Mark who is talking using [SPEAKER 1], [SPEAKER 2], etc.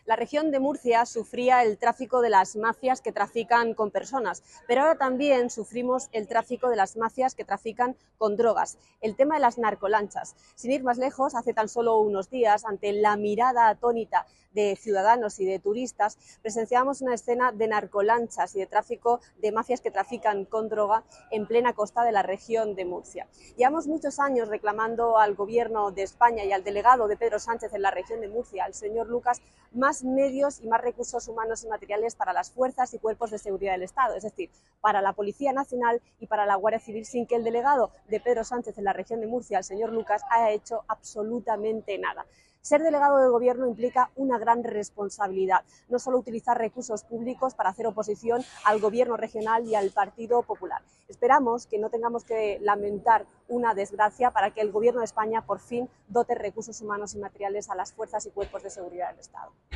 [SPEAKER 1] La región de Murcia sufría el tráfico de las mafias que trafican con personas, pero ahora también sufrimos el tráfico de las mafias que trafican con drogas, el tema de las narcolanchas. Sin ir más lejos, hace tan solo unos días, ante la mirada atónita de ciudadanos y de turistas, presenciamos una escena de narcolanchas y de tráfico de mafias que trafican con droga en plena costa de la región de Murcia. Llevamos muchos años reclamando al Gobierno de España y al delegado de Pedro Sánchez en la región de Murcia, al señor Lucas, más medios y más recursos humanos y materiales para las fuerzas y cuerpos de seguridad del Estado, es decir, para la Policía Nacional y para la Guardia Civil, sin que el delegado de Pedro Sánchez en la región de Murcia, el señor Lucas, haya hecho absolutamente nada. Ser delegado de gobierno implica una gran responsabilidad, no solo utilizar recursos públicos para hacer oposición al gobierno regional y al Partido Popular. Esperamos que no tengamos que lamentar una desgracia para que el gobierno de España por fin dote recursos humanos y materiales a las fuerzas y cuerpos de seguridad del Estado.